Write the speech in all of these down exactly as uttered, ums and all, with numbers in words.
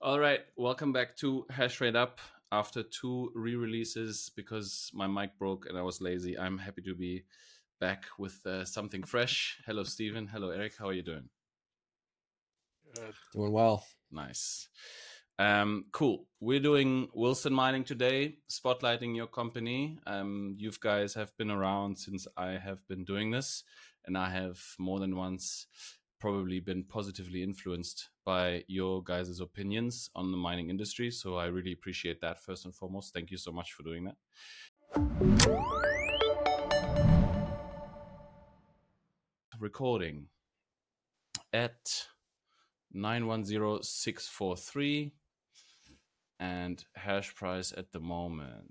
All right, welcome back to Hash Rate Up. After two re-releases because my mic broke and I was lazy, I'm happy to be back with uh, something fresh. Hello, Steven. Hello, Eric. How are you doing? Good. Doing well. Nice. Um, cool. We're doing Wilson Mining today, spotlighting your company. Um, you guys have been around since I have been doing this, and I have more than once probably been positively influenced by your guys' opinions on the mining industry. So I really appreciate that first and foremost. Thank you so much for doing that. Recording at nine one zero six four three, and hash price at the moment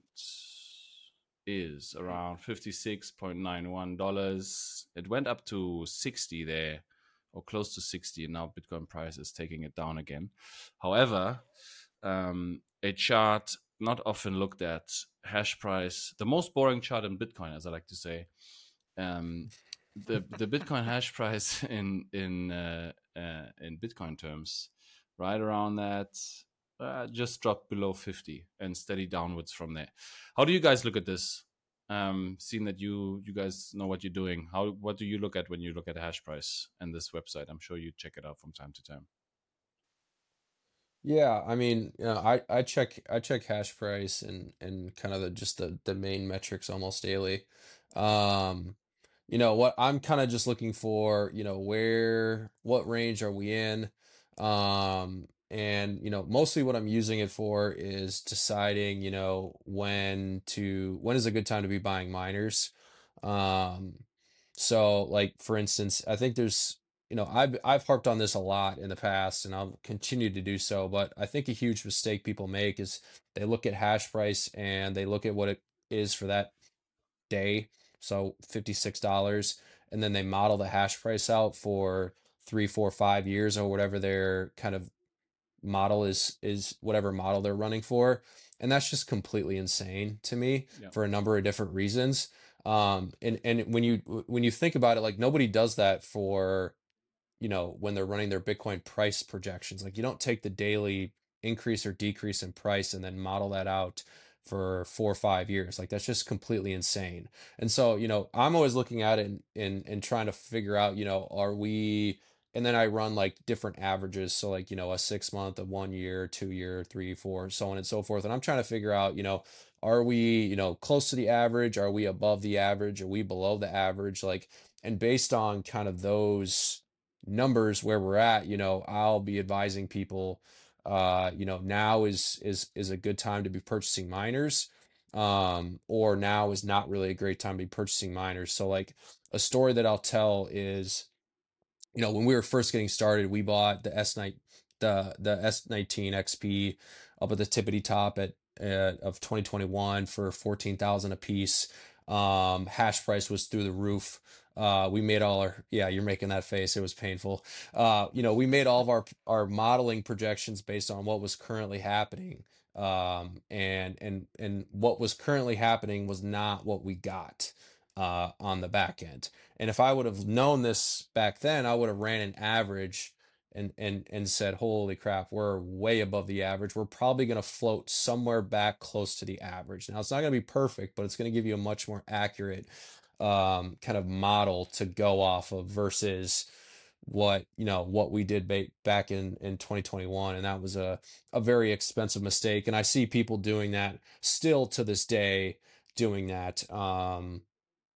is around fifty-six point nine one dollars. It went up to sixty there, or close to sixty, and now Bitcoin price is taking it down again. However, um, a chart not often looked at, hash price, the most boring chart in Bitcoin, as I like to say. Um, the the Bitcoin hash price in in uh, uh, in Bitcoin terms, right around that, uh, just dropped below fifty and steady downwards from there. How do you guys look at this? Um, seeing that you you guys know what you're doing, how what do you look at when you look at a hash price and this website? I'm sure you check it out from time to time. Yeah, I mean, you know, I I check I check hash price and and kind of the just the the main metrics almost daily. Um, you know, what I'm kind of just looking for, you know, where what range are we in? Um, and you know, mostly what I'm using it for is deciding, you know, when to when is a good time to be buying miners. Um, so like for instance, I think there's you know, I've I've harped on this a lot in the past, and I'll continue to do so. But I think a huge mistake people make is they look at hash price and they look at what it is for that day, so fifty-six dollars, and then they model the hash price out for three, four, five years or whatever their kind of model is is whatever model they're running for, and that's just completely insane to me Yeah. for a number of different reasons. Um, and and when you when you think about it, like nobody does that for you know, when they're running their Bitcoin price projections. Like you don't take the daily increase or decrease in price and then model that out for four or five years. Like that's just completely insane. And so, you know, I'm always looking at it and and, and trying to figure out, you know, are we and then I run like different averages. So like, you know, a six month, a one year, two year, three, four, so on and so forth. And I'm trying to figure out, you know, are we, you know, close to the average? Are we above the average? Are we below the average? Like, and based on kind of those numbers where we're at, you know, I'll be advising people, uh, you know, now is is is a good time to be purchasing miners, um, or now is not really a great time to be purchasing miners. So like a story that I'll tell is, you know, when we were first getting started, we bought the S nine, the the S nineteen X P up at the tippity top at uh, of twenty twenty-one for fourteen thousand a piece. Um, hash price was through the roof. Uh, we made all our, yeah, you're making that face. It was painful. Uh, you know, we made all of our our modeling projections based on what was currently happening. Um, and and and what was currently happening was not what we got uh on the back end. And if I would have known this back then, I would have ran an average and and and said, "Holy crap, we're way above the average. We're probably going to float somewhere back close to the average." Now, it's not going to be perfect, but it's going to give you a much more accurate um, kind of model to go off of versus what you know what we did ba- back in in twenty twenty-one, and that was a a very expensive mistake. And I see people doing that still to this day, doing that. Um,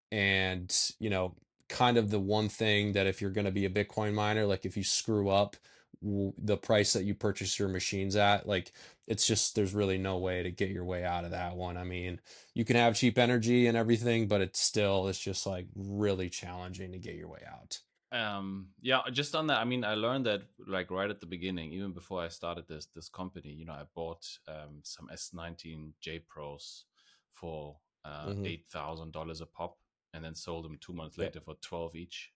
and you know kind of the one thing that if you're going to be a Bitcoin miner, like if you screw up w- the price that you purchase your machines at, like it's just there's really no way to get your way out of that one. I mean, you can have cheap energy and everything, but it's still it's just like really challenging to get your way out. Um yeah, just on that, I mean, I learned that like right at the beginning, even before I started this this company. You know, I bought um some S nineteen J Pros for uh Hmm. eight thousand dollars a pop, and then sold them two months Yeah. later for twelve each.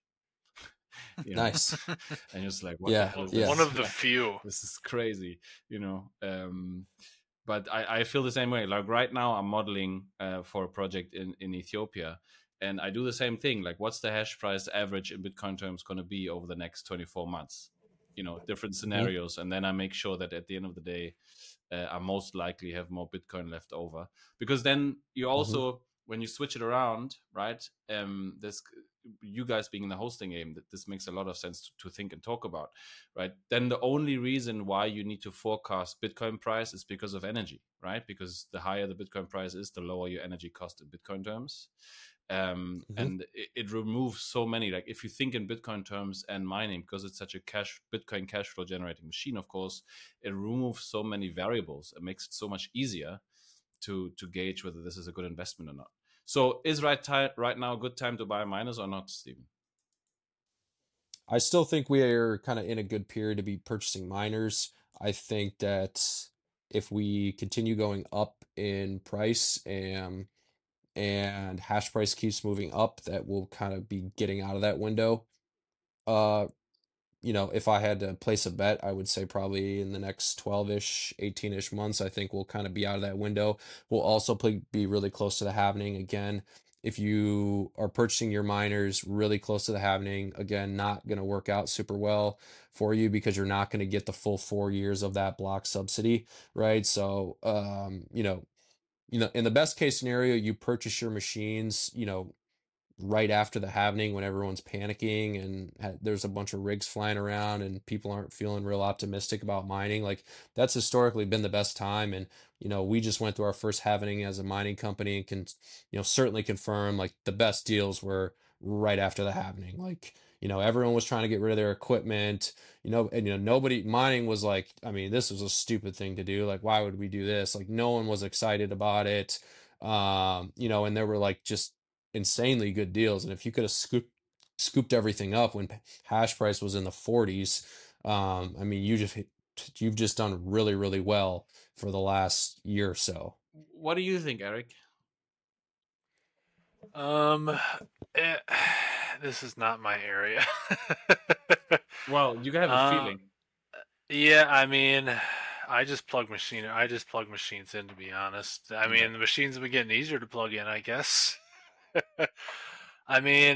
You know, Nice. and just like, what the Yeah. hell is Yeah. One this? of the Like, few. this is crazy. You know, um but I, I feel the same way. Like right now, I'm modeling uh, for a project in, in Ethiopia, and I do the same thing. Like, what's the hash price average in Bitcoin terms going to be over the next twenty-four months? you know, different hmm scenarios, and then I make sure that at the end of the day, uh, I most likely have more Bitcoin left over, because then you hmm also, when you switch it around, right? Um, this, you guys being in the hosting game, that this makes a lot of sense to, to think and talk about, right? Then the only reason why you need to forecast Bitcoin price is because of energy, right? Because the higher the Bitcoin price is, the lower your energy cost in Bitcoin terms. Um, hmm and it, it removes so many, like if you think in Bitcoin terms and mining, because it's such a cash Bitcoin cash flow generating machine, of course, it removes so many variables. It makes it so much easier to to gauge whether this is a good investment or not. So is right time right now a good time to buy miners or not, Stephen? I still think we are kind of in a good period to be purchasing miners. I think that if we continue going up in price and and hash price keeps moving up, that we'll kind of be getting out of that window. Uh, you know, if I had to place a bet, I would say probably in the next twelve-ish, eighteen-ish months, I think we'll kind of be out of that window. We'll also play, be really close to the halving again. If you are purchasing your miners really close to the halving, again, not going to work out super well for you because you're not going to get the full four years of that block subsidy, right? So, um, you know, you know, in the best case scenario, you purchase your machines, you know, right after the halving when everyone's panicking and ha- there's a bunch of rigs flying around and people aren't feeling real optimistic about mining. Like that's historically been the best time. And, you know, we just went through our first halving as a mining company and can, you know, certainly confirm like the best deals were right after the halving. Like, you know, everyone was trying to get rid of their equipment, you know, and, you know, nobody mining was like, I mean, this was a stupid thing to do. Like, why would we do this? Like, no one was excited about it. Um, you know, and there were like just insanely good deals. And if you could have scooped scooped everything up when hash price was in the forties, um, I mean, you just you've just done really, really well for the last year or so. What do you think, Eric? Um, eh, this is not my area. Well, you have a uh, feeling. yeah, I mean, I just plug machine. I just plug machines in, to be honest. I Okay. mean, the machines have been getting easier to plug in, I guess. I mean,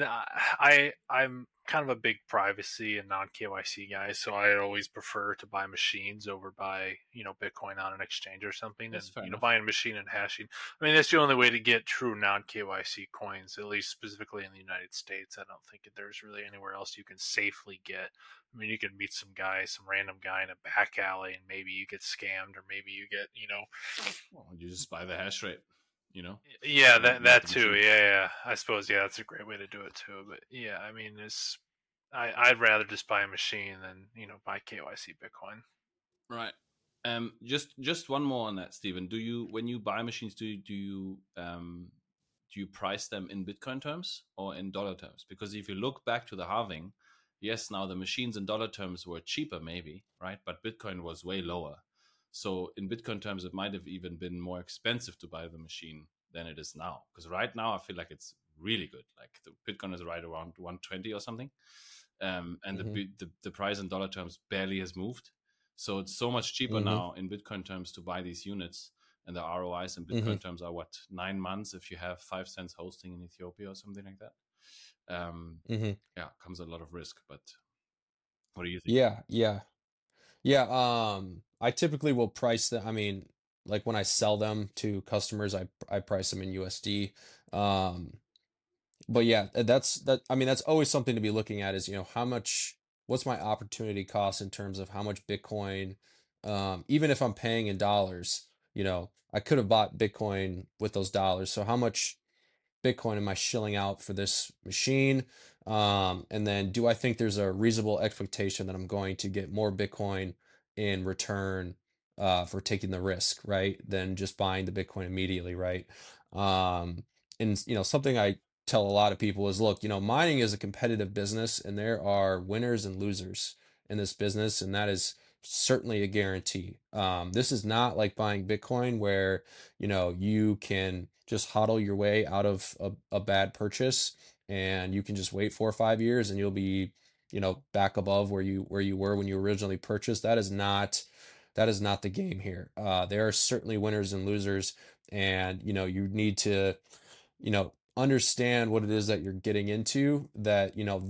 I I'm kind of a big privacy and non K Y C guy, so I always prefer to buy machines over buy you know Bitcoin on an exchange or something, That's and fair you know enough. buying a machine and hashing. I mean, that's the only way to get true non K Y C coins, at least specifically in the United States. I don't think there's really anywhere else you can safely get. I mean, you can meet some guy, some random guy in a back alley, and maybe you get scammed, or maybe you get you know Well, you just buy the hash rate, you know, Yeah, not that not that the too. machine. Yeah, yeah. I suppose yeah, that's a great way to do it too. But yeah, I mean, it's I I'd rather just buy a machine than you know buy K Y C Bitcoin. Right. Um, just just one more on that, Stephen. Do you, when you buy machines, do you, do you um do you price them in Bitcoin terms or in dollar terms? Because if you look back to the halving, yes, now the machines in dollar terms were cheaper, maybe, right? But Bitcoin was way lower. So in Bitcoin terms, it might have even been more expensive to buy the machine than it is now. Because right now, I feel like it's really good. Like the Bitcoin is right around one twenty or something, um, and hmm the, the the price in dollar terms barely has moved. So it's so much cheaper hmm now in Bitcoin terms to buy these units, and the R O Is in hmm Bitcoin terms are what, nine months if you have five cents hosting in Ethiopia or something like that. Um, hmm yeah, comes a lot of risk. But what do you think? Yeah, yeah, yeah. Um, I typically will price them. I mean, like when I sell them to customers, I I price them in U S D. Um, but yeah, uh, that's that. I mean, that's always something to be looking at is, you know, how much, what's my opportunity cost in terms of how much Bitcoin, um, even if I'm paying in dollars, you know, I could have bought Bitcoin with those dollars. So how much Bitcoin am I shilling out for this machine? Um, and then do I think there's a reasonable expectation that I'm going to get more Bitcoin in return uh, for taking the risk, right? Than just buying the Bitcoin immediately, right? Um, and you know, something I tell a lot of people is, look, you know, mining is a competitive business, and there are winners and losers in this business, and that is certainly a guarantee. Um, this is not like buying Bitcoin where you know you can just hodl your way out of a, a bad purchase and you can just wait four or five years and you'll be you know back above where you where you were when you originally purchased. That is not that is not the game here. Uh, there are certainly winners and losers, and you know you need to you know understand what it is that you're getting into. That you know this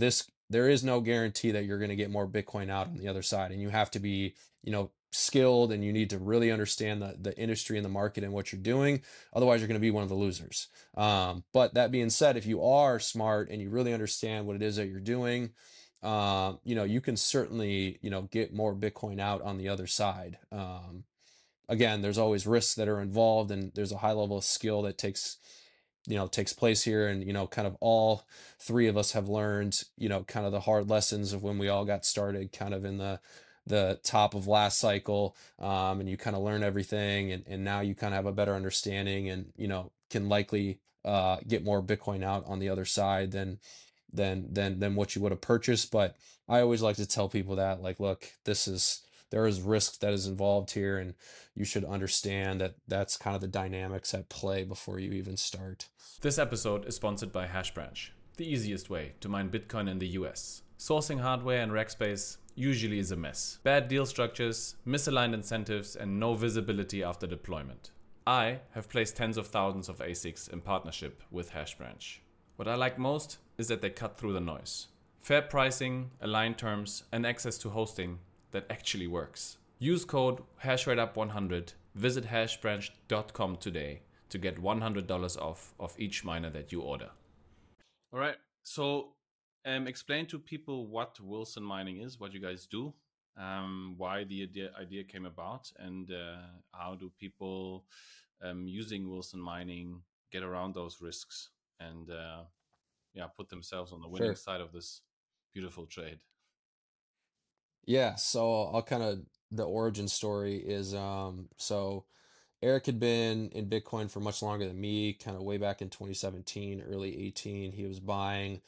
there is no guarantee that you're going to get more Bitcoin out on the other side. And you have to be, you know, skilled, and you need to really understand the, the industry and the market and what you're doing. Otherwise, you're going to be one of the losers. Um, but that being said, if you are smart and you really understand what it is that you're doing, um, you know, you can certainly, you know, get more Bitcoin out on the other side. Um, again, there's always risks that are involved, and there's a high level of skill that takes, you know, takes place here. And, you know, kind of all three of us have learned, you know, kind of the hard lessons of when we all got started kind of in the, the top of last cycle. Um, and you kind of learn everything, and, and now you kind of have a better understanding, and, you know, can likely, uh, get more Bitcoin out on the other side than, than, than, than what you would have purchased. But I always like to tell people that, like, look, this is, there is risk that is involved here, and you should understand that that's kind of the dynamics at play before you even start. This episode is sponsored by HashBranch, the easiest way to mine Bitcoin in the U S. Sourcing hardware and rack space usually is a mess. Bad deal structures, misaligned incentives, and no visibility after deployment. I have placed tens of thousands of A SICs in partnership with HashBranch. What I like most is that they cut through the noise. Fair pricing, aligned terms, and access to hosting that actually works. Use code HashRateUp one hundred, visit hashbranch dot com today to get one hundred dollars off of each miner that you order. All right, so um, explain to people what Wilson Mining is, what you guys do, um, why the idea, idea came about, and uh, how do people um, using Wilson Mining get around those risks and uh, yeah, put themselves on the winning Sure. side of this beautiful trade. Yeah, so I'll kind of, the origin story is, um so Eric had been in Bitcoin for much longer than me, kind of way back in twenty seventeen, early eighteen. He was buying,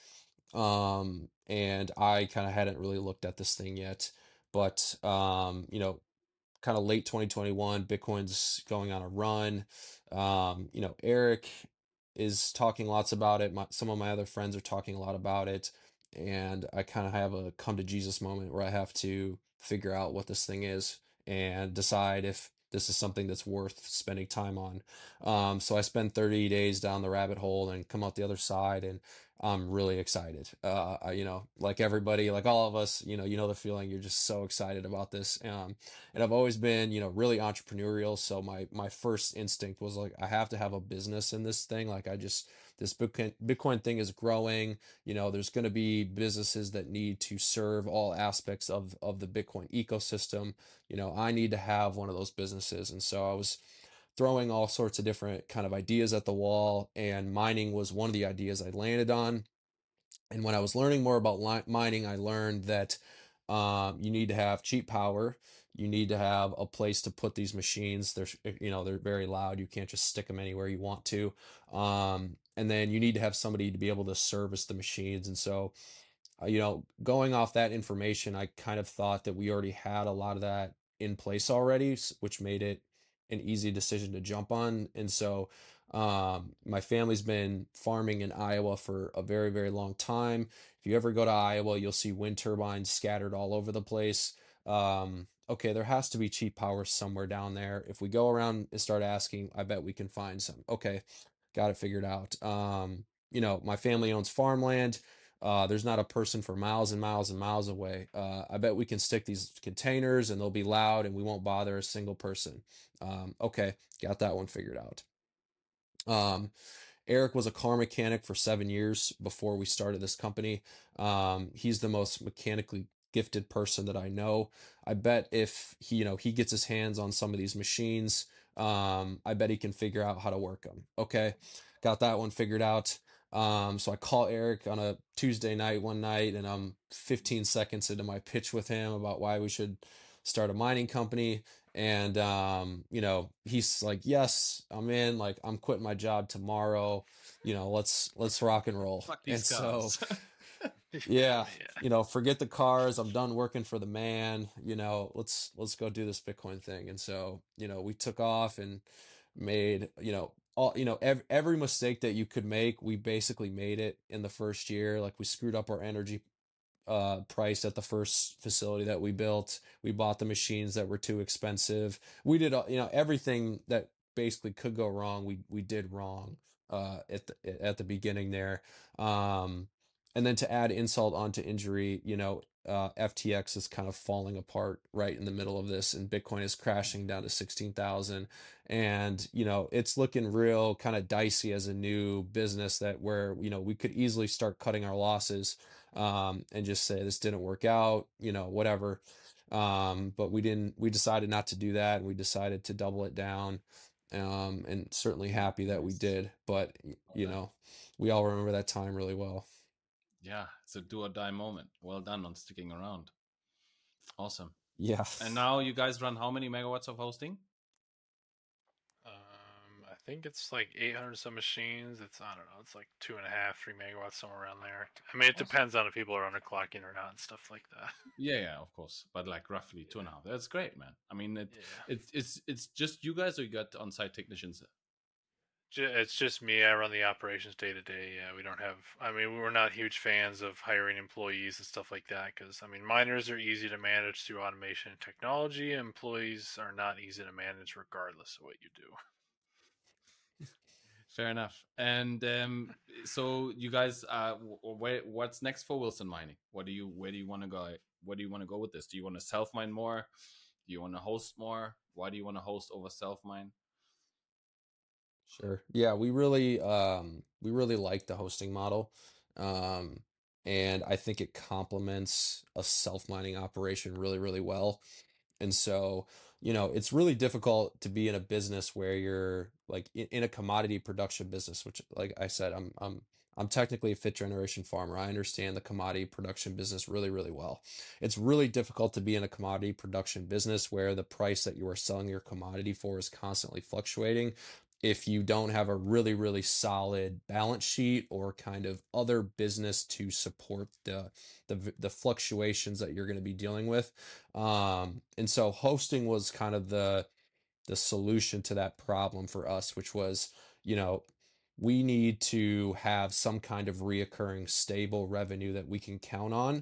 um and I kind of hadn't really looked at this thing yet. But um you know, kind of late twenty twenty-one, Bitcoin's going on a run. Um, you know, Eric is talking lots about it. My, some of my other friends are talking a lot about it. And I kind of have a come to Jesus moment where I have to figure out what this thing is and decide if this is something that's worth spending time on. Um, so I spend thirty days down the rabbit hole and come out the other side, and I'm really excited. Uh, I- you know, like everybody, like all of us, you know, you know the feeling. You're just so excited about this. Um, and I've always been, you know, really entrepreneurial. So my my first instinct was like, I have to have a business in this thing. Like I just, this Bitcoin Bitcoin thing is growing. You know, there's going to be businesses that need to serve all aspects of of the Bitcoin ecosystem. You know, I need to have one of those businesses. And so I was throwing all sorts of different kind of ideas at the wall, and mining was one of the ideas I landed on. And when I was learning more about li- mining, I learned that um, you need to have cheap power. You need to have a place to put these machines. They're, you know, they're very loud. You can't just stick them anywhere you want to. Um, and then you need to have somebody to be able to service the machines. And so, uh, you know, going off that information, I kind of thought that we already had a lot of that in place already, s- which made it an easy decision to jump on. And so, um, my family's been farming in Iowa for a very, very long time. If you ever go to Iowa, you'll see wind turbines scattered all over the place. Um, okay, there has to be cheap power somewhere down there. If we go around and start asking, I bet we can find some. Okay, got it figured out. Um, you know, my family owns farmland. Uh, there's not a person for miles and miles and miles away. Uh, I bet we can stick these containers and they'll be loud and we won't bother a single person. Um, okay, got that one figured out. Um, Eric was a car mechanic for seven years before we started this company. Um, he's the most mechanically gifted person that I know. I bet if he, you know, he gets his hands on some of these machines, um, I bet he can figure out how to work them. Okay, got that one figured out. Um, so I call Eric on a Tuesday night one night, and I'm fifteen seconds into my pitch with him about why we should start a mining company. And um, you know, he's like, "Yes, I'm in. Like, I'm quitting my job tomorrow. You know, let's let's rock and roll." Fuck And these so, cars. yeah, yeah. you know, forget the cars. I'm done working for the man. You know, let's let's go do this Bitcoin thing. And so, you know, we took off and made, you know, all, you know, every, every mistake that you could make, we basically made it in the first year. Like we screwed up our energy uh, price at the first facility that we built. We bought the machines that were too expensive. We did, uh, you know, everything that basically could go wrong. We we did wrong uh, at the at the beginning there. Um, and then to add insult onto injury, you know, uh, F T X is kind of falling apart right in the middle of this, and Bitcoin is crashing down to sixteen thousand. And, you know, it's looking real kind of dicey as a new business that where, you know, we could easily start cutting our losses um, and just say this didn't work out, you know, whatever. Um, but we didn't, we decided not to do that. And we decided to double it down. Um, and certainly happy that we Nice. did. But, y- you Okay. know, we all remember that time really well. Yeah, it's a do or die moment. Well done on sticking around. Awesome. Yeah. And now you guys run how many megawatts of hosting? Um, I think it's like eight hundred some machines. It's, I don't know, it's like two and a half, three megawatts, somewhere around there. I mean, it Awesome. depends on if people are underclocking or not and stuff like that. Yeah, yeah, of course. But like roughly two and a half. That's great, man. I mean, it, Yeah. it's it's it's just you guys, or you got on-site technicians? Ju- It's just me. I run the operations day to day. Yeah, we don't have. I mean, we're not huge fans of hiring employees and stuff like that because I mean, miners are easy to manage through automation and technology. Employees are not easy to manage regardless of what you do. Fair enough. And um, so you guys, uh, where, what's next for Wilson Mining? What do you, where do you want to go? Where do you want to go with this? Do you want to self mine more? Do you want to host more? Why do you want to host over self mine? Sure. Yeah, we really um we really like the hosting model. Um and I think it complements a self-mining operation really, really well. And so, you know, it's really difficult to be in a business where you're like in, in a commodity production business, which like I said, I'm I'm I'm technically a fifth generation farmer. I understand the commodity production business really, really well. It's really difficult to be in a commodity production business where the price that you are selling your commodity for is constantly fluctuating if you don't have a really, really solid balance sheet or kind of other business to support the the, the fluctuations that you're going to be dealing with. Um, and so hosting was kind of the the solution to that problem for us, which was, you know, we need to have some kind of reoccurring stable revenue that we can count on.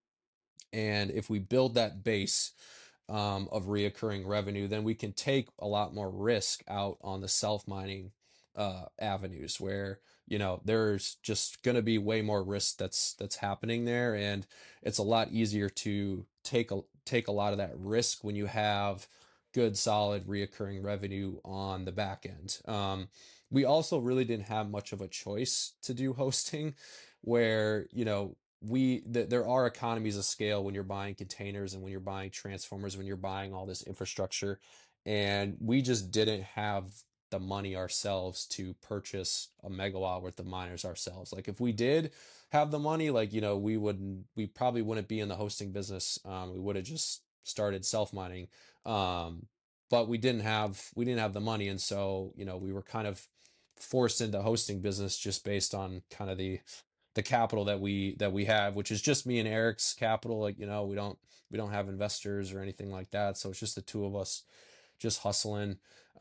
And if we build that base um, of reoccurring revenue, then we can take a lot more risk out on the self mining uh, avenues where you know there's just going to be way more risk that's that's happening there, and it's a lot easier to take a take a lot of that risk when you have good solid reoccurring revenue on the back end. Um, we also really didn't have much of a choice to do hosting, where you know we th- there are economies of scale when you're buying containers and when you're buying transformers, when you're buying all this infrastructure, and we just didn't have the money ourselves to purchase a megawatt worth of miners ourselves. Like if we did have the money, like you know we wouldn't we probably wouldn't be in the hosting business. Um, we would have just started self mining. Um, but we didn't have we didn't have the money, and so you know we were kind of forced into hosting business just based on kind of the the capital that we that we have, which is just me and Eric's capital. Like you know we don't we don't have investors or anything like that, so it's just the two of us just hustling.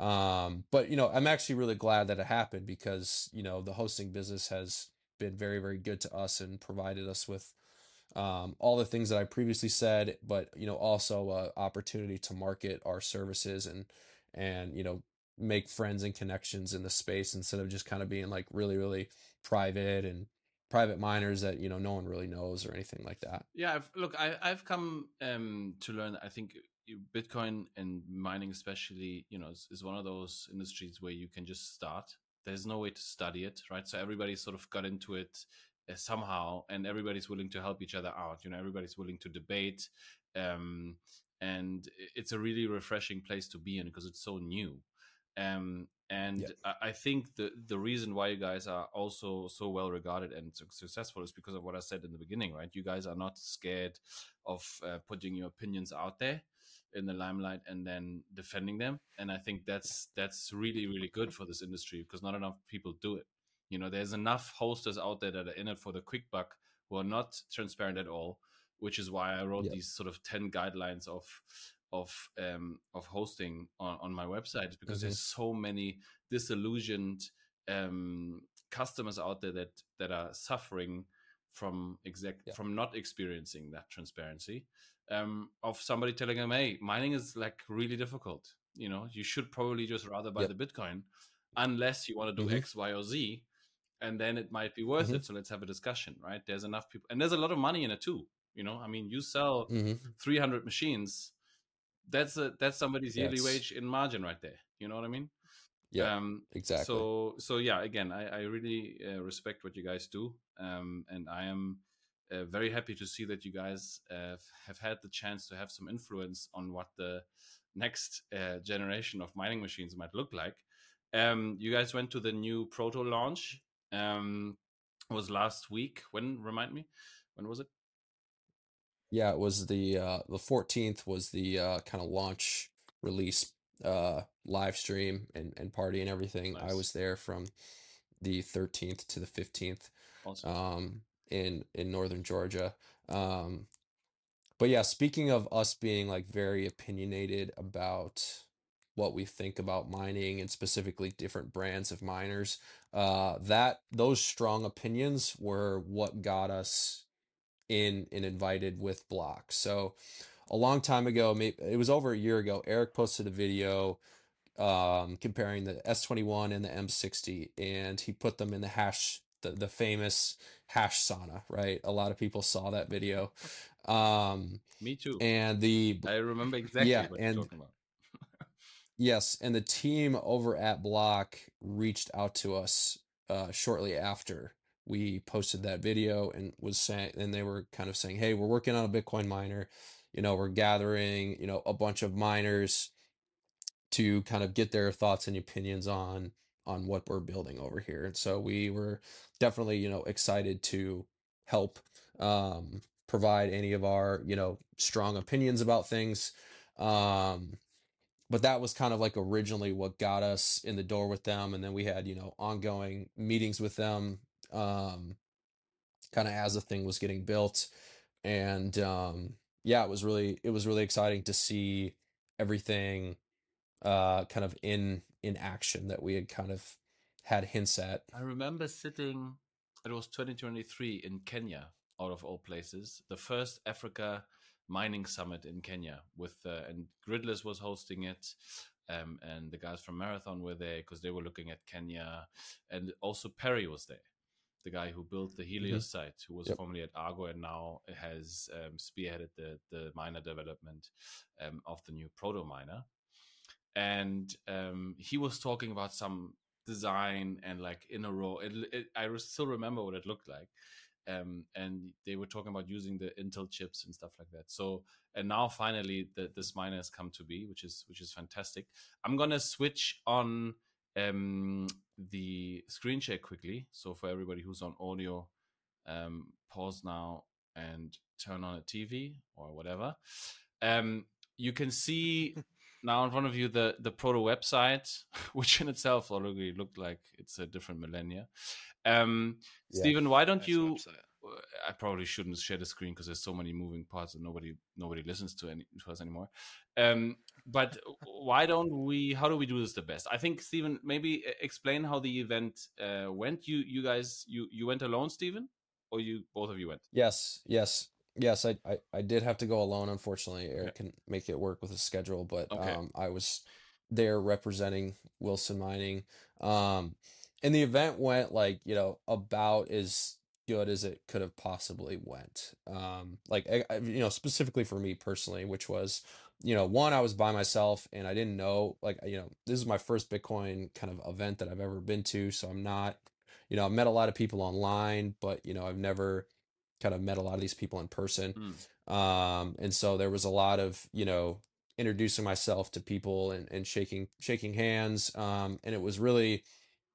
Um but you know I'm actually really glad that it happened because you know the hosting business has been very, very good to us and provided us with um, all the things that I previously said, but you know also a opportunity to market our services and and you know make friends and connections in the space instead of just kind of being like really, really private and private miners that you know no one really knows or anything like that. Yeah, I've, look, I, I've come um, to learn. I think Bitcoin and mining, especially, you know, is, is one of those industries where you can just start. There's no way to study it, right? So everybody sort of got into it uh, somehow, and everybody's willing to help each other out. You know, everybody's willing to debate, um, and it's a really refreshing place to be in because it's so new. Um, and Yeah. I I think the the reason why you guys are also so well regarded and su- successful is because of what I said in the beginning, right? You guys are not scared of uh, putting your opinions out there in the limelight and then defending them. And I think that's that's really, really good for this industry because not enough people do it. You know, there's enough hosters out there that are in it for the quick buck who are not transparent at all, which is why I wrote Yeah. these sort of ten guidelines of of um, of hosting on, on my website because Mm-hmm. there's so many disillusioned um, customers out there that that are suffering from exact Yeah. from not experiencing that transparency um, of somebody telling them, "Hey, mining is like really difficult. You know, you should probably just rather buy Yep. the Bitcoin, unless you want to do Mm-hmm. X, Y, or Z." and then it might be worth Mm-hmm. it. So let's have a discussion, right? There's enough people, and there's a lot of money in it too. You know, I mean, you sell Mm-hmm. three hundred machines. That's a that's somebody's Yeah, yearly it's wage in margin right there. You know what I mean? yeah, Um, exactly. so so yeah, again, I, I really uh, respect what you guys do, um, and I am uh, very happy to see that you guys uh, have had the chance to have some influence on what the next uh, generation of mining machines might look like. Um, you guys went to the new proto launch. Um, it was last week. When, remind me, when was it? Yeah, it was the uh the fourteenth was the uh kind of launch release uh live stream and and party and everything. I Nice, was there from the thirteenth to the fifteenth awesome. um in in northern Georgia. Um but yeah, speaking of us being like very opinionated about what we think about mining and specifically different brands of miners, uh that those strong opinions were what got us in and invited with Block. So a long time ago, maybe it was over a year ago, Eric posted a video um, comparing the S twenty-one and the M sixty, and he put them in the hash, the, the famous hash sauna, right? A lot of people saw that video. Um, Me too. and the, I remember exactly yeah, what you're and talking about. yes, and the team over at Block reached out to us uh, shortly after we posted that video and was saying, and they were kind of saying, "Hey, we're working on a Bitcoin miner. You know, we're gathering, you know, a bunch of miners to kind of get their thoughts and opinions on on what we're building over here." And so we were definitely, you know, excited to help um, provide any of our, you know, strong opinions about things. Um, but that was kind of like originally what got us in the door with them, and then we had, you know, ongoing meetings with them um kind of as the thing was getting built. And um yeah, it was really it was really exciting to see everything uh kind of in in action that we had kind of had hints at. I remember sitting, it was twenty twenty-three in Kenya, out of all places, the first Africa mining summit in Kenya with, uh, and Gridless was hosting it. Um, and the guys from Marathon were there because they were looking at Kenya. And also Perry was there, the guy who built the Hmm. Helios site, who was Yep. formerly at Argo and now has um, spearheaded the, the miner development um, of the new proto miner. And um, he was talking about some design and like in a row. It, it, I still remember what it looked like. Um, and they were talking about using the Intel chips and stuff like that. So, and now finally, the, this miner has come to be, which is which is fantastic. I'm gonna switch on um, the screen share quickly. So for everybody who's on audio, um, pause now and turn on a T V or whatever. Um, you can see now in front of you the the proto website, which in itself already looked like it's a different millennia. Um, Yeah. Stephen, why don't Nice you? website. I probably shouldn't share the screen because there's so many moving parts and nobody nobody listens to any to us anymore. Um, but why don't we? How do we do this the best? I think Stephen, maybe explain how the event uh, went. You you guys you you went alone, Stephen, or you both of you went? Yes, yes, yes. I, I, I did have to go alone. Unfortunately, Okay. Eric can make it work with his schedule, but Okay. um, I was there representing Wilson Mining. Um, and the event went like, you know, about as good as it could have possibly went. Um, like, I, I- you know, specifically for me personally, which was, you know, one, I was by myself and I didn't know, like, you know, this is my first Bitcoin kind of event that I've ever been to, so I'm not, you know, I've met a lot of people online, but you know, I've never kind of met a lot of these people in person. Mm. Um, and so there was a lot of, you know, introducing myself to people and, and shaking, shaking hands. Um, and it was really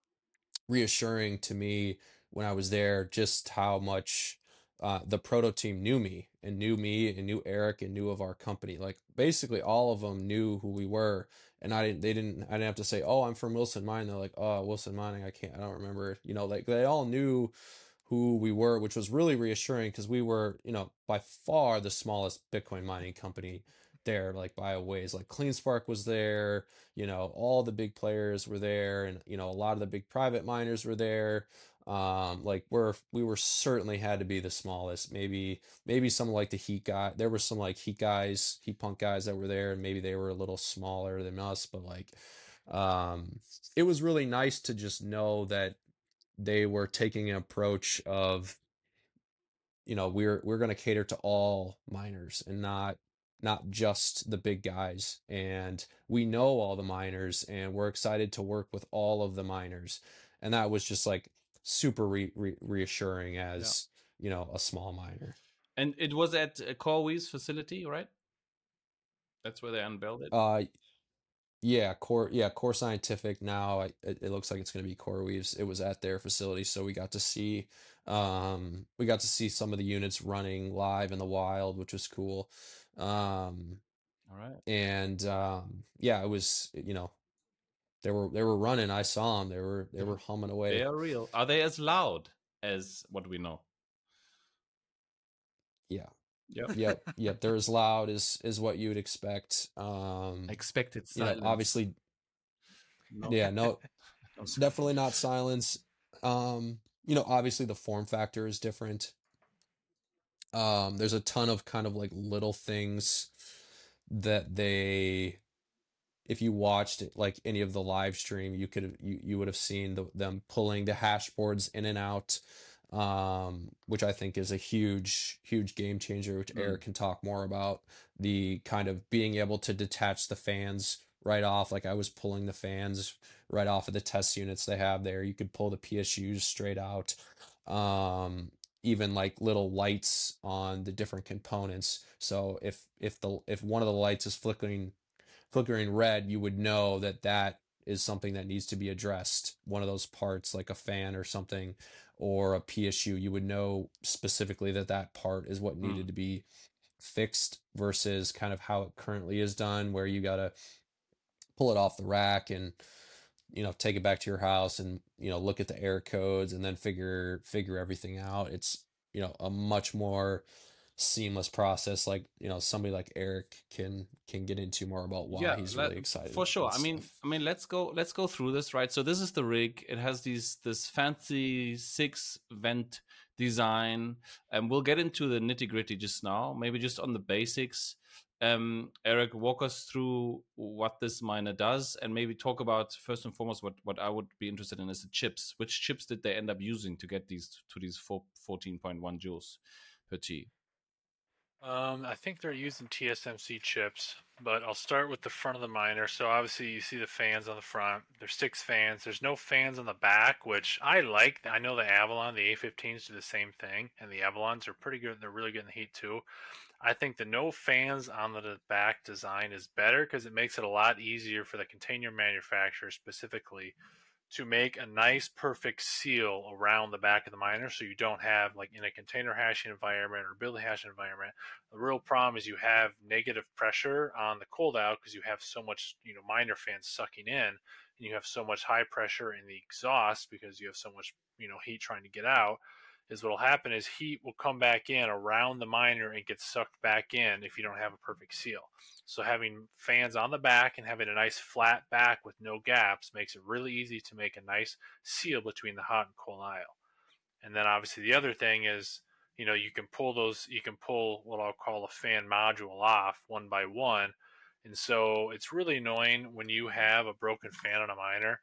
reassuring to me when I was there just how much uh, the proto team knew me and knew me and knew Eric and knew of our company. Like basically all of them knew who we were. And I didn't, they didn't, I didn't have to say, "Oh, I'm from Wilson Mining." They're like, "Oh, Wilson Mining. I can't, I don't remember." You know, like they all knew who we were, which was really reassuring because we were, you know, by far the smallest Bitcoin mining company there, like by a ways. Like CleanSpark was there, you know, all the big players were there, and you know, a lot of the big private miners were there. Um, like we're we were certainly had to be the smallest. Maybe maybe some like the Heat guy. There were some like Heat guys, Heat Punk guys that were there, and maybe they were a little smaller than us, but like um it was really nice to just know that they were taking an approach of, you know, we're we're going to cater to all miners and not not just the big guys. And we know all the miners, and we're excited to work with all of the miners. And that was just like super re- re- reassuring as, you know, a small miner. And it was at uh, CoreWeave's facility, right? That's where they unveiled it. Uh, yeah, Core, yeah, Core Scientific. Now I, it, it looks like it's going to be CoreWeave's. It was at their facility, so we got to see, um, we got to see some of the units running live in the wild, which was cool. Um, All right. and um, yeah, it was, you know, they were they were running. I saw them. They were they were humming away. They are real. Are they as loud as what we know? Yeah. Yep. Yep. Yep. They're as loud as is what you would expect. Um, Expected you silence. know, obviously, No. yeah, no, No it's definitely not silence. Um, you know, obviously the form factor is different. Um, there's a ton of kind of like little things that they, if you watched it, like any of the live stream, you could have you, you would have seen the, them pulling the hash boards in and out, um, which I think is a huge huge game changer, which Mm. Eric can talk more about. The kind of being able to detach the fans right off, like I was pulling the fans right off of the test units they have there. You could pull the P S Us straight out. Um, even like little lights on the different components. So if if the if one of the lights is flickering flickering red, you would know that that is something that needs to be addressed. One of those parts, like a fan or something, or a P S U, you would know specifically that that part is what needed Mm. to be fixed versus kind of how it currently is done, where you got to pull it off the rack and, you know, take it back to your house and, you know, look at the error codes and then figure figure everything out. It's, you know, a much more seamless process, like, you know, somebody like Eric can can get into more about why Yeah, he's let- really excited for about sure. that I mean, stuff. I mean, let's go. Let's go through this, right? So this is the rig. It has these this fancy six vent design, and we'll get into the nitty gritty just now. Maybe just on the basics. Um, Eric, walk us through what this miner does, and maybe talk about first and foremost what what I would be interested in is the chips. Which chips did they end up using to get these to these four, fourteen point one joules per T? Um, I think they're using T S M C chips, but I'll start with the front of the miner. So obviously you see the fans on the front. There's six fans. There's no fans on the back, which I like. I know the Avalon, the A fifteens do the same thing, and the Avalons are pretty good. They're really good in the heat too. I think the no fans on the back design is better because it makes it a lot easier for the container manufacturer specifically to make a nice perfect seal around the back of the miner so you don't have, like in a container hashing environment or build hashing environment, the real problem is you have negative pressure on the cold out because you have so much, you know, miner fans sucking in, and you have so much high pressure in the exhaust because you have so much, you know, heat trying to get out. Is what will happen is heat will come back in around the miner and get sucked back in if you don't have a perfect seal. So having fans on the back and having a nice flat back with no gaps makes it really easy to make a nice seal between the hot and cold aisle. And then obviously the other thing is, you know, you can pull those, you can pull what I'll call a fan module off one by one. And so it's really annoying when you have a broken fan on a miner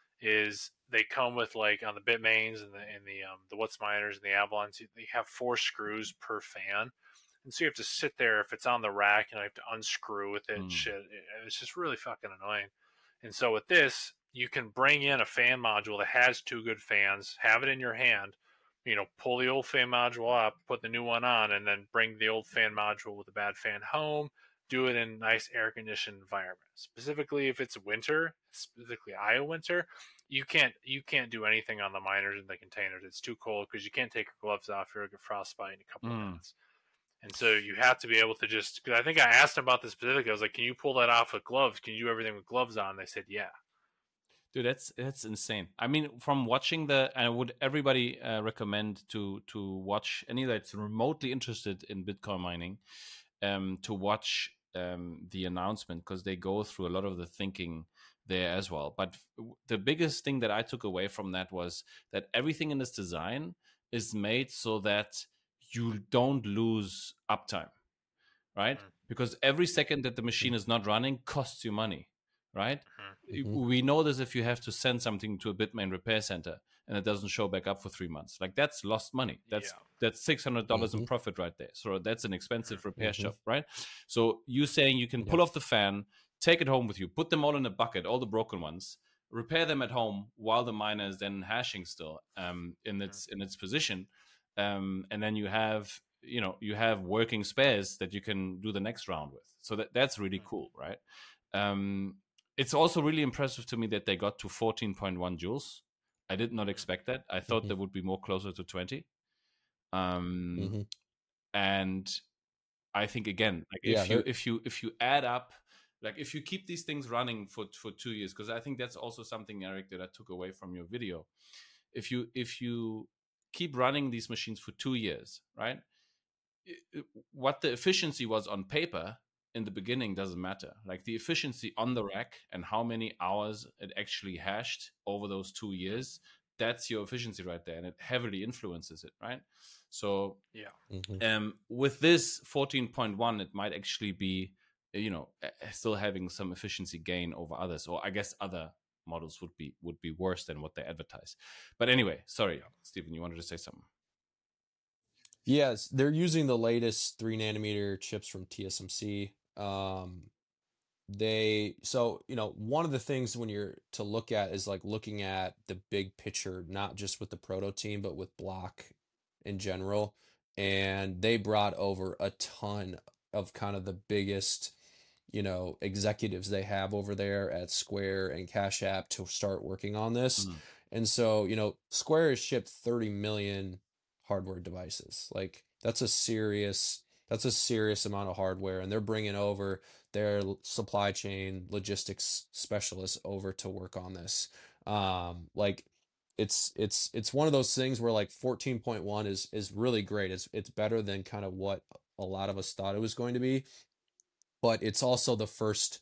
is they come with, like, on the Bitmains and the and the um, the What's miners and the Avalons, they have four screws per fan, and so you have to sit there if it's on the rack and I have to unscrew with it and Mm. shit. It's just really fucking annoying. And so with this, you can bring in a fan module that has two good fans, have it in your hand, you know, pull the old fan module up, put the new one on, and then bring the old fan module with a bad fan home. Do it in a nice air conditioned environment. Specifically, if it's winter, specifically Iowa winter, you can't you can't do anything on the miners in the containers. It's too cold because you can't take your gloves off. You're gonna get frostbite in a couple Mm. of minutes. And so you have to be able to just. Because I think I asked them about this specifically. I was like, "Can you pull that off with gloves? Can you do everything with gloves on?" They said, "Yeah." Dude, that's that's insane. I mean, from watching the, I would everybody uh, recommend to to watch any that's remotely interested in Bitcoin mining, um, to watch um, the announcement because they go through a lot of the thinking there as well. But f- the biggest thing that I took away from that was that everything in this design is made so that you don't lose uptime, right? Mhm. Because every second that the machine is not running costs you money, right? Mhm. Mhm. We know this if you have to send something to a Bitmain repair center. and it doesn't show back up for three months. Like that's lost money. That's Yeah. that's six hundred dollars Mhm. in profit right there. So that's an expensive repair Mhm. shop, right? So you saying you can Yep. pull off the fan, take it home with you, put them all in a bucket, all the broken ones, repair them at home while the miner is then hashing still um, in its in its position, um, and then you have you know you have working spares that you can do the next round with. So that that's really cool, right? Um, it's also really impressive to me that they got to fourteen point one joules. I did not expect that. I thought Mhm. they would be more closer to twenty. Um, Mhm. and I think again, like Yeah, if you they're if you if you add up, like if you keep these things running for for two years, because I think that's also something, Eric, that I took away from your video. If you if you keep running these machines for two years, right? it- it- what the efficiency was on paper in the beginning doesn't matter. Like the efficiency on the rack and how many hours it actually hashed over those two years, that's your efficiency right there, and it heavily influences it, right? So Yeah. Mhm. um, with this fourteen point one, it might actually be, you know, uh, still having some efficiency gain over others, or I guess other models would be would be worse than what they advertise. But anyway, sorry, Yeah. Stephen, you wanted to say something. Yes, they're using the latest three nanometer chips from T S M C. Um, they so you know one of the things when you're to look at is like looking at the big picture, not just with the proto team, but with Block in general. And they brought over a ton of kind of the biggest, you know, executives they have over there at Square and Cash App to start working on this. Mm. And so, you know, Square has shipped thirty million hardware devices. Like that's a serious that's a serious amount of hardware, and they're bringing over their l- supply chain logistics specialists over to work on this. Um, like it's it's it's one of those things where like fourteen point one is is really great. It's it's better than kind of what a lot of us thought it was going to be, but it's also the first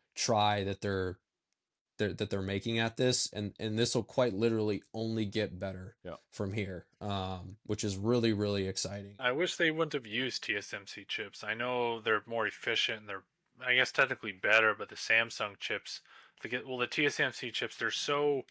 try that they're, they're that they're making at this, and and this will quite literally only get better Yeah. from here, um, which is really really exciting. I wish they wouldn't have used T S M C chips. I know they're more efficient and they're, I guess, technically better, but the Samsung chips, to get well, the T S M C chips, they're so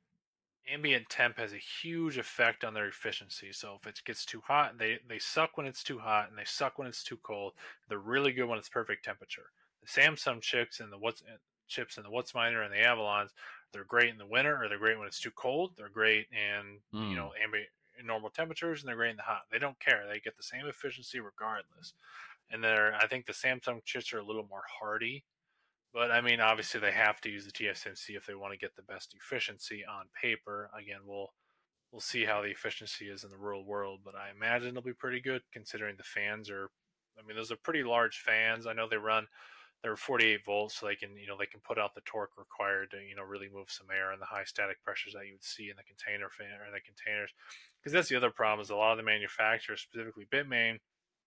ambient temp has a huge effect on their efficiency. So if it gets too hot, they they suck when it's too hot, and they suck when it's too cold. They're really good when it's perfect temperature. The Samsung chips and the what's chips and the What's Miner and the Avalons, they're great in the winter, or they're great when it's too cold. They're great in you Mm. know ambient normal temperatures, and they're great in the hot. They don't care. They get the same efficiency regardless. And they're I think the Samsung chips are a little more hardy, but I mean, obviously, they have to use the T S M C if they want to get the best efficiency on paper. Again, we'll we'll see how the efficiency is in the real world, but I imagine it'll be pretty good considering the fans are. I mean, those are pretty large fans. I know they run they're forty-eight volts, so they can you know they can put out the torque required to you know really move some air and the high static pressures that you would see in the container fan or in the containers. Because that's the other problem is a lot of the manufacturers, specifically Bitmain,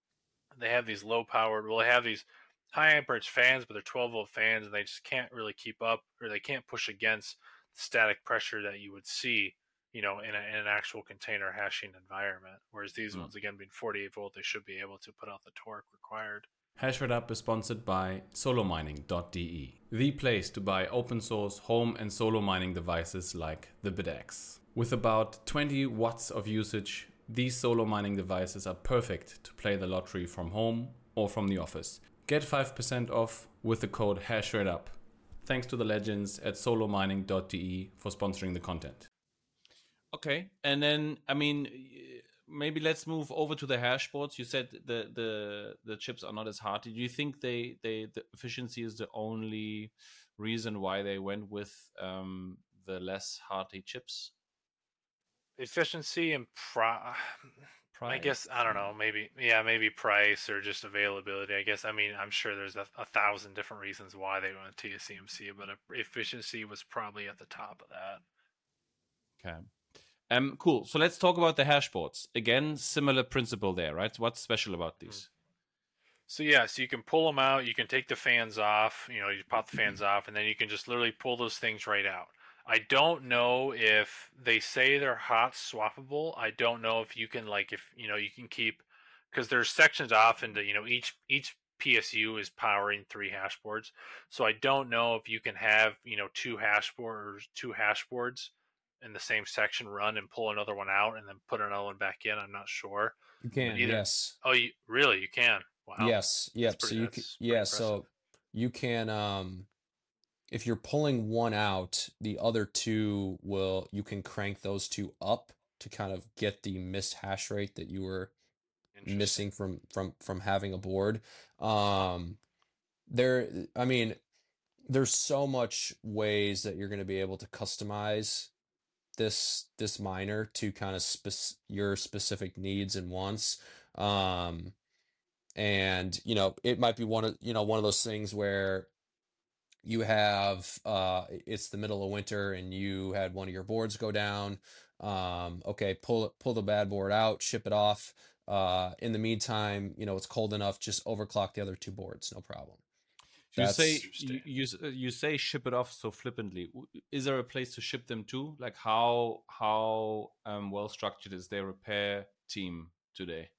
they have these low powered, well, they have these high amperage fans, but they're twelve volt fans, and they just can't really keep up, or they can't push against the static pressure that you would see, you know, in, a, in an actual container hashing environment. Whereas these Mm. ones, again, being forty-eight volt, they should be able to put out the torque required. HashRedUp is sponsored by solo mining dot d e, the place to buy open source home and solo mining devices like the BitX. With about twenty watts of usage, these solo mining devices are perfect to play the lottery from home or from the office. Get five percent off with the code HashRedUp. Thanks to the legends at solo mining dot d e for sponsoring the content. Okay, and then I mean, maybe let's move over to the hash boards. You said the the the chips are not as hard. Do you think they they the efficiency is the only reason why they went with um, the less hardy chips? Efficiency and pro. I guess Price. I don't know. Maybe yeah, maybe price or just availability. I guess I mean I'm sure there's a, a thousand different reasons why they went T S M C, but efficiency was probably at the top of that. Okay. Um, cool. So let's talk about the hash boards. Again, similar principle there, right? What's special about these? So yeah, so you can pull them out. You can take the fans off. You know, you pop the fans off, and then you can just literally pull those things right out. I don't know if they say they're hot swappable. I don't know if you can like if you know you can keep because there's sections off into you know each each P S U is powering three hash boards. So I don't know if you can have you know two hash boards two hash boards in the same section run and pull another one out and then put another one back in? I'm not sure. You can, either, yes. Oh, you really? You can? Wow. Yes. Yep. Pretty, so you can, yeah. So you can, um, if you're pulling one out, the other two will, you can crank those two up to kind of get the missed hash rate that you were missing from from from having a board. Um, there, I mean, there's so much ways that you're going to be able to customize this this miner to kind of spec- your specific needs and wants. Um, and you know, it might be one of you know one of those things where you have uh it's the middle of winter and you had one of your boards go down. Um okay, pull pull the bad board out, ship it off. Uh in the meantime, you know, it's cold enough, just overclock the other two boards, no problem. You That's say you, you s- uh, you say ship it off so flippantly. W- Is there a place to ship them to? Like how how um, well structured is their repair team today?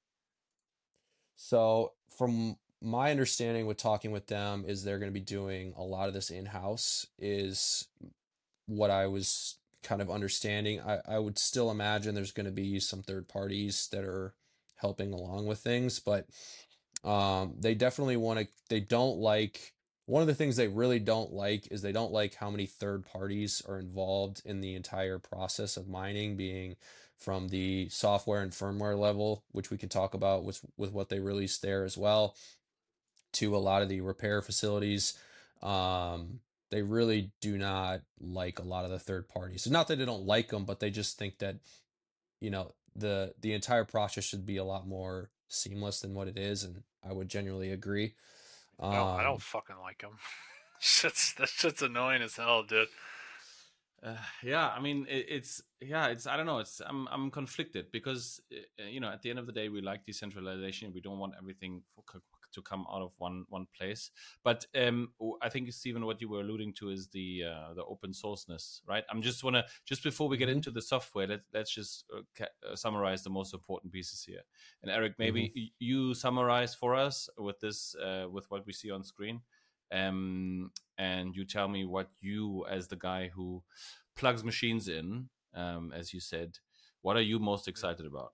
So from my understanding with talking with them is they're going to be doing a lot of this in-house is what I was kind of understanding. I, I would still imagine there's going to be some third parties that are helping along with things, but um, they definitely want to, they don't like, one of the things they really don't like is they don't like how many third parties are involved in the entire process of mining, being from the software and firmware level, which we can talk about with, with what they released there as well, to a lot of the repair facilities. Um, they really do not like a lot of the third parties. Not that they don't like them, but they just think that, you know, the the entire process should be a lot more seamless than what it is, and I would genuinely agree. I don't, I don't Um, fucking like them. Shit's, that shit's annoying as hell, dude. Uh, yeah, I mean it, it's yeah, it's I don't know. It's I'm I'm conflicted because uh, you know at the end of the day we like decentralization. We don't want everything for, to come out of one one place. But um, I think Stephen, what you were alluding to is the uh, the open sourceness, right? I'm just wanna just before we get mm-hmm. into the software, let let's just uh, ca- uh, summarize the most important pieces here. And Eric, maybe Mm-hmm. you summarize for us with this uh, with what we see on screen. Um, and you tell me what you, as the guy who plugs machines in, um, as you said, what are you most excited about?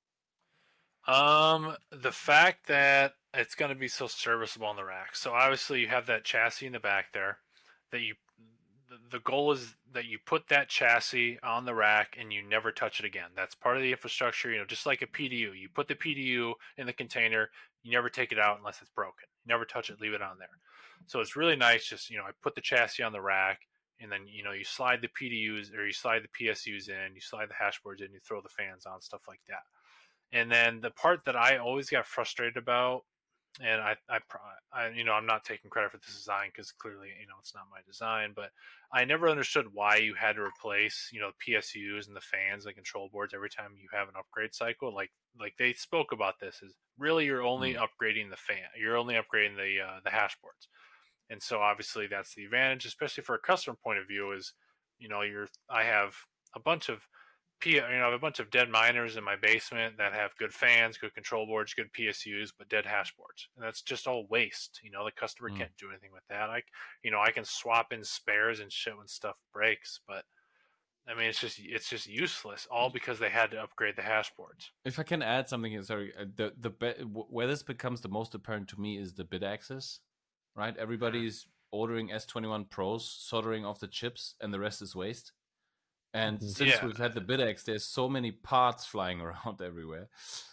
Um, the fact that it's going to be so serviceable on the rack. So obviously you have that chassis in the back there that you the goal is that you put that chassis on the rack and you never touch it again. That's part of the infrastructure, you know, just like a P D U. You put the P D U in the container, you never take it out unless it's broken. You never touch it, leave it on there. So it's really nice just, you know, I put the chassis on the rack and then, you know, you slide the P D Us or you slide the P S Us in, you slide the hash boards in, you throw the fans on, stuff like that. And then the part that I always got frustrated about, and I, I, I you know, I'm not taking credit for this design because clearly, you know, it's not my design, but I never understood why you had to replace, you know, P S Us and the fans and control boards every time you have an upgrade cycle. Like, like they spoke about this is really you're only mm. upgrading the fan, you're only upgrading the uh, the hash boards, and so obviously that's the advantage, especially for a customer point of view. Is you know, you're I have a bunch of P, you know, I have a bunch of dead miners in my basement that have good fans, good control boards, good P S Us, but dead hash boards, and that's just all waste. You know, the customer mm. can't do anything with that. I, you know, I can swap in spares and shit when stuff breaks, but I mean, it's just it's just useless, all because they had to upgrade the hash boards. If I can add something here, sorry, the the where this becomes the most apparent to me is the bit access, right? Everybody's mm. ordering S twenty-one Pros, soldering off the chips, and the rest is waste. And since yeah. we've had the BitX, there's so many parts flying around everywhere.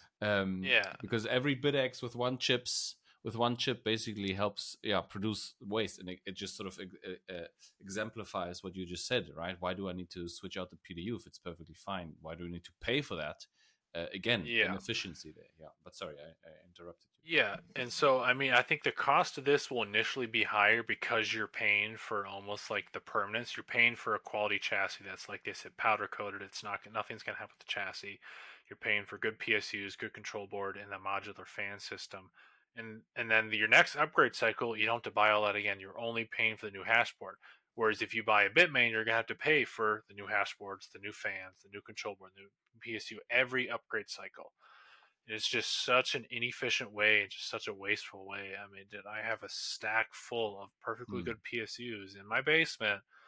Um, yeah. Because every BitX with one chips with one chip basically helps, yeah, produce waste, and it, it just sort of uh, uh, exemplifies what you just said, right? Why do I need to switch out the P D U if it's perfectly fine? Why do we need to pay for that? Uh, again, yeah. inefficiency there. Yeah, but sorry, I, I interrupted you. Yeah, and so I mean, I think the cost of this will initially be higher because you're paying for almost like the permanence. You're paying for a quality chassis that's, like they said, powder coated. It's not nothing's gonna happen with the chassis. You're paying for good P S Us, good control board, and the modular fan system. And and then the, your next upgrade cycle, you don't have to buy all that again. You're only paying for the new hash board. Whereas if you buy a Bitmain, you're gonna have to pay for the new hash boards, the new fans, the new control board, the new P S U every upgrade cycle. It's just such an inefficient way, just such a wasteful way. I mean, did I have a stack full of perfectly mm. good P S Us in my basement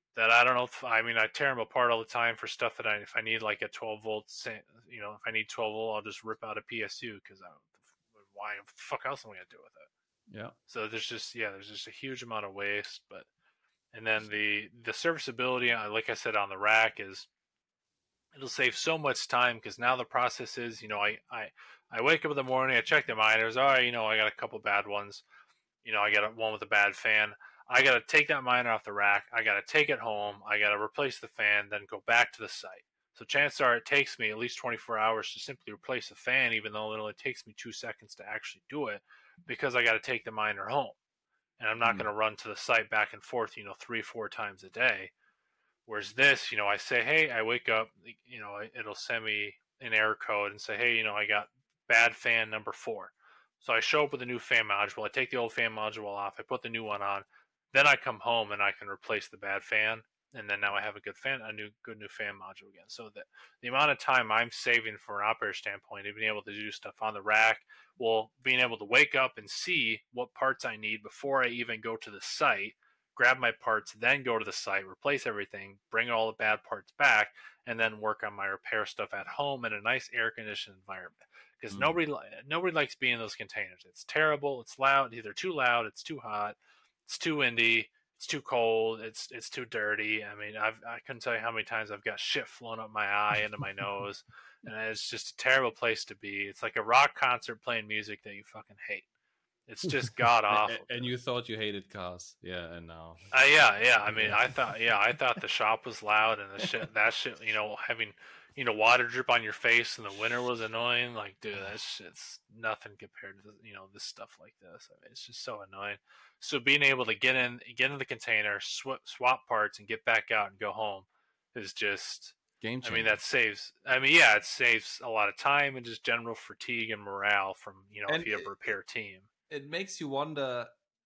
that I don't know if, I mean, I tear them apart all the time for stuff that I, if I need like a twelve volt, you know, if I need twelve volt, I'll just rip out a P S U because I, why the fuck else am I going to do with it? Yeah. So there's just, yeah, there's just a huge amount of waste, but, and then the, the serviceability, like I said, on the rack is, it'll save so much time because now the process is, you know, I, I, I wake up in the morning, I check the miners. All right, you know, I got a couple bad ones. You know, I got one with a bad fan. I got to take that miner off the rack. I got to take it home. I got to replace the fan, then go back to the site. So chances are it takes me at least twenty-four hours to simply replace the fan, even though it only takes me two seconds to actually do it, because I got to take the miner home. And I'm not mm. going to run to the site back and forth, you know, three, four times a day. Whereas this, you know, I say, hey, I wake up, you know, it'll send me an error code and say, hey, you know, I got bad fan number four. So I show up with a new fan module. I take the old fan module off. I put the new one on. Then I come home and I can replace the bad fan. And then now I have a good fan, a new good new fan module again. So the, the amount of time I'm saving from an operator standpoint of being able to do stuff on the rack, well, being able to wake up and see what parts I need before I even go to the site, grab my parts, then go to the site, replace everything, bring all the bad parts back, and then work on my repair stuff at home in a nice air-conditioned environment. Because mm. nobody nobody likes being in those containers. It's terrible. It's loud. Either too loud. It's too hot. It's too windy. It's too cold. It's it's too dirty. I mean, I've I couldn't tell you how many times I've got shit flowing up my eye into my nose, and it's just a terrible place to be. It's like a rock concert playing music that you fucking hate. It's just god awful. and, and you thought you hated cars, yeah, and now. Uh, yeah, yeah. I mean, I thought, yeah, I thought the shop was loud and the shit, that shit, you know, having, you know, water drip on your face in the winter was annoying. Like, dude, that shit's nothing compared to, you know, this stuff like this. I mean, it's just so annoying. So being able to get in, get in the container, swap, swap parts, and get back out and go home is just game changer. I mean, that saves. I mean, yeah, it saves a lot of time and just general fatigue and morale from, you know, and if you have a repair team. It makes you wonder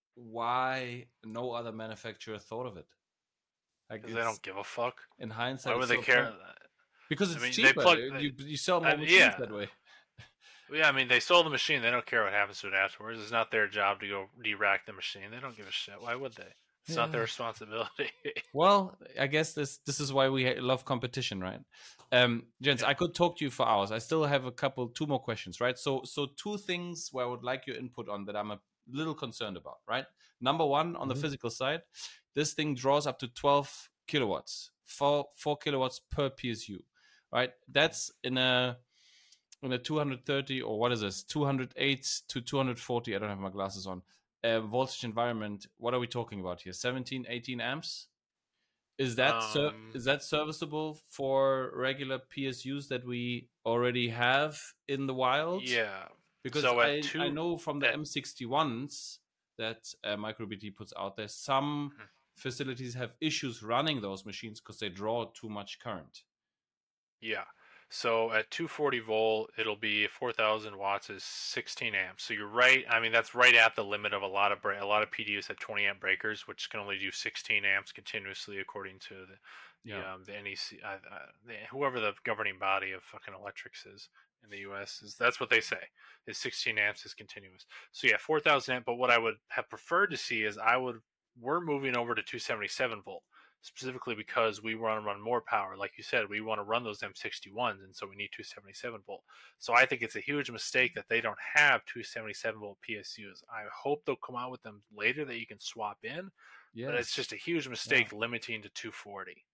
why no other manufacturer thought of it. Because like they don't give a fuck. In hindsight, why would they so care? Fun. Because it's I mean, cheaper. They plug, you, you sell more uh, machines yeah. that way. Yeah, I mean, they sold the machine. They don't care what happens to it afterwards. It's not their job to go de-rack the machine. They don't give a shit. Why would they? It's yeah. not their responsibility. Well, I guess this this is why we love competition, right? Um, gents, yeah. I could talk to you for hours. I still have a couple, two more questions, right? So, so two things where I would like your input on that I'm a little concerned about, right? Number one, on mm-hmm. the physical side, this thing draws up to twelve kilowatts, four four kilowatts per P S U, right? That's in a in a two hundred thirty or what is this, two hundred eight to two hundred forty. I don't have my glasses on. Uh, voltage environment. What are we talking about here? seventeen, eighteen amps. Is that um, ser- is that serviceable for regular P S Us that we already have in the wild? Yeah. Because so I, two, I know from the at, M sixty-ones that uh, MicroBT puts out there, some mm-hmm. facilities have issues running those machines because they draw too much current. Yeah. So at two forty volt, it'll be four thousand watts is sixteen amps. So you're right. I mean, that's right at the limit of a lot of bra- a lot of P D Us have twenty amp breakers, which can only do sixteen amps continuously, according to the yeah. the, um, the N E C, uh, uh, the, whoever the governing body of fucking electrics is in the U S is. That's what they say is sixteen amps is continuous. So yeah, four thousand amp. But what I would have preferred to see is I would we're moving over to two seventy-seven volt. Specifically because we want to run more power. Like you said, we want to run those M sixty-ones, and so we need two seventy-seven volt. So I think it's a huge mistake that they don't have two seventy-seven volt P S Us. I hope they'll come out with them later that you can swap in, yes. But it's just a huge mistake yeah. limiting to two forty.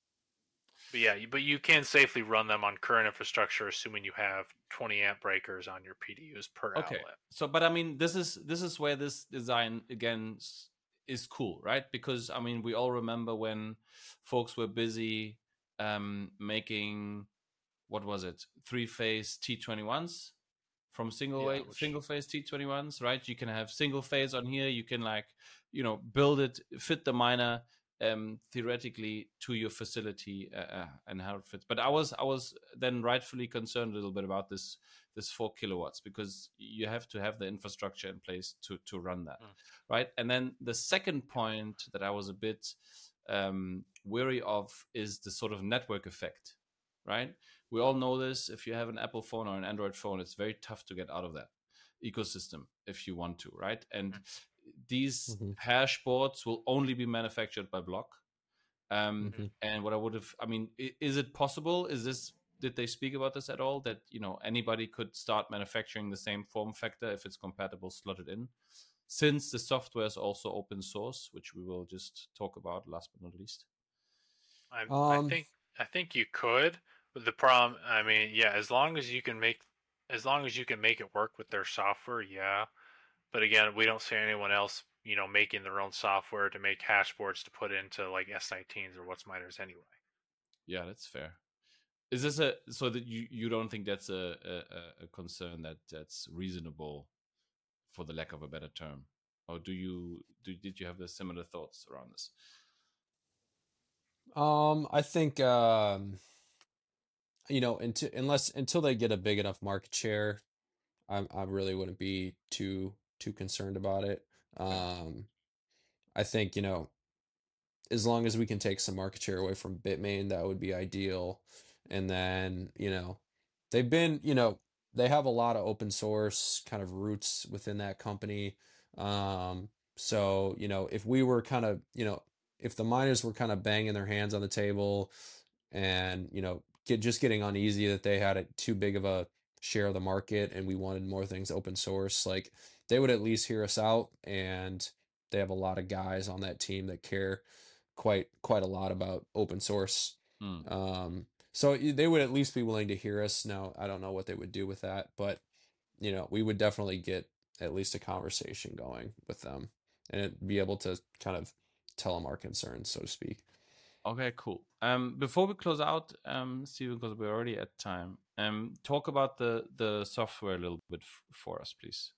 But yeah, but you can safely run them on current infrastructure, assuming you have twenty amp breakers on your P D Us per okay. outlet. So, but I mean, this is this is where this design again is cool, right? Because I mean, we all remember when folks were busy um, making what was it, three phase T twenty-ones from single yeah, way, which... single phase T twenty-ones, right? You can have single phase on here. You can like, you know, build it, fit the miner um, theoretically to your facility uh, and how it fits. But I was I was then rightfully concerned a little bit about this this four kilowatts because you have to have the infrastructure in place to to run that, mm. right? And then the second point that I was a bit um, wary of is the sort of network effect, right? We all know this. If you have an Apple phone or an Android phone, it's very tough to get out of that ecosystem if you want to, right? And mm. these mm-hmm. hash boards will only be manufactured by Block. Um, Mhm. and what I would have, I mean, i- is it possible? Is this, did they speak about this at all? That, you know, anybody could start manufacturing the same form factor if it's compatible, slotted in? Since the software is also open source, which we will just talk about last but not least. I I Um, think I think you could, but the problem, I mean, yeah, as long as you can make as long as you can make it work with their software, yeah. But again, we don't see anyone else, you know, making their own software to make hashboards to put into like S nineteens or what's miners anyway. Yeah, that's fair. Is this a, so that you, you don't think that's a, a, a concern that that's reasonable, for the lack of a better term? Or do you, do, did you have the similar thoughts around this? um, I think um, you know, until unless until they get a big enough market share, I I really wouldn't be too too concerned about it. Fair. Um, I think, you know, as long as we can take some market share away from Bitmain, that would be ideal. And then, you know, they've been, you know, they have a lot of open source kind of roots within that company. Um, so, you know, if we were kind of, you know, if the miners were kind of banging their hands on the table and, you know, get just getting uneasy that they had a, too big of a share of the market and we wanted more things open source, like they would at least hear us out, and they have a lot of guys on that team that care quite quite a lot about open source. Hmm. Um, so y- they would at least be willing to hear us. Now, I don't know what they would do with that, but you know, we would definitely get at least a conversation going with them and be able to kind of tell them our concerns, so to speak. Okay, cool. Um, before we close out, um, Steven, because we're already at time, um, talk about the the software a little bit f- for us, please.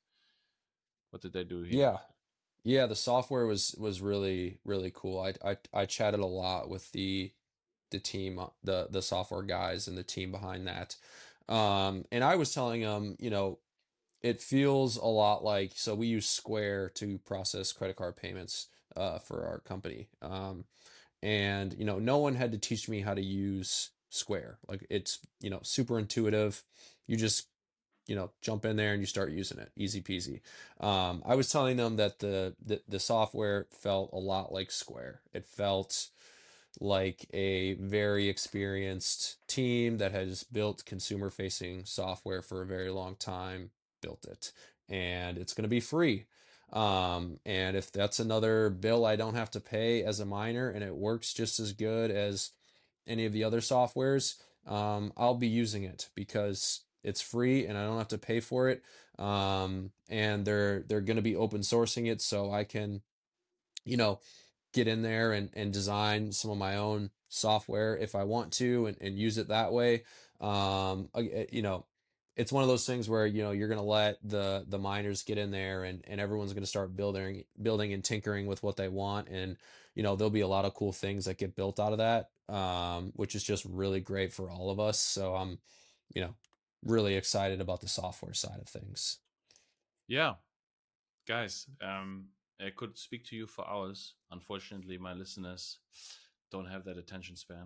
What did they do here? Yeah. Yeah, the software was was really really cool. I I I chatted a lot with the the team, uh, the the software guys and the team behind that. Um, and I was telling them, you know, it feels a lot like, so we use Square to process credit card payments uh, for our company. Um, and you know, no one had to teach me how to use Square. Like it's, you know, super intuitive. You just, you know, jump in there and you start using it, easy peasy. um, I was telling them that the, the the software felt a lot like Square. It felt like a very experienced team that has built consumer facing software for a very long time built it, and it's going to be free. Um, and if that's another bill I don't have to pay as a miner and it works just as good as any of the other softwares, um, I'll be using it because it's free and I don't have to pay for it. Um, and they're they're going to be open sourcing it, so I can, you know, get in there and, and design some of my own software if I want to, and, and use it that way. Um, I- you know, it's one of those things where, you know, you're going to let the the miners get in there, and, and everyone's going to start building building and tinkering with what they want. And, you know, there'll be a lot of cool things that get built out of that, um, which is just really great for all of us. So I'm, you know, really excited about the software side of things. Yeah, guys, um, I could speak to you for hours. Unfortunately, my listeners don't have that attention span.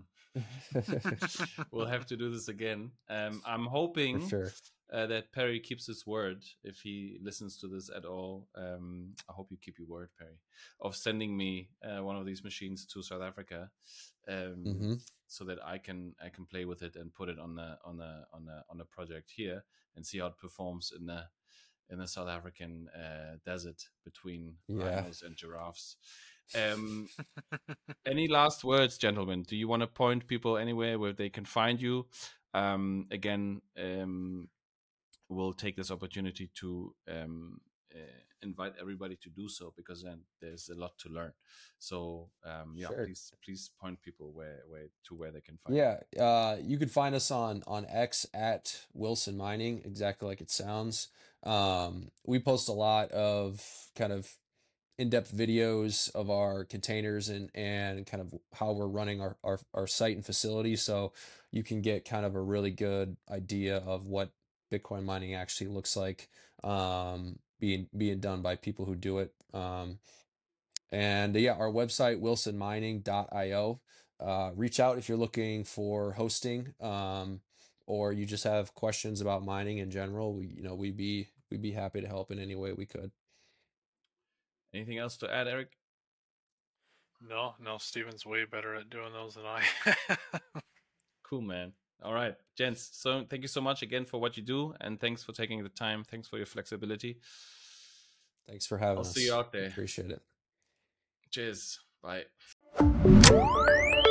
We'll have to do this again. Um, I'm For hoping sure. uh, that Perry keeps his word if he listens to this at all. Um, I hope you keep your word, Perry, of sending me uh, one of these machines to South Africa, um, Hmm. so that I can I can play with it and put it on the on the on the on a project here and see how it performs in the in the South African uh, desert between Yeah. rhinos and giraffes. Um, any last words, gentlemen? Do you want to point people anywhere where they can find you? Um, again, um, we'll take this opportunity to um, uh, invite everybody to do so, because then there's a lot to learn. So um, yeah, Sure. please please point people where where to where they can find you. Yeah, uh, you can find us on on X at Wilson Mining, exactly like it sounds. Um, we post a lot of kind of in-depth videos of our containers and and kind of how we're running our, our our site and facility, so you can get kind of a really good idea of what Bitcoin mining actually looks like, um, being being done by people who do it. Um, and yeah, our website, wilson mining dot io. Uh, reach out if you're looking for hosting, um, or you just have questions about mining in general. We, you know, we'd be we'd be happy to help in any way we could. Anything else to add, Eric? No, no, Steven's way better at doing those than I. Cool, man. All right, gents. So thank you so much again for what you do, and thanks for taking the time. Thanks for your flexibility. Thanks for having I'll us. see you out there. Appreciate it. Cheers. Bye.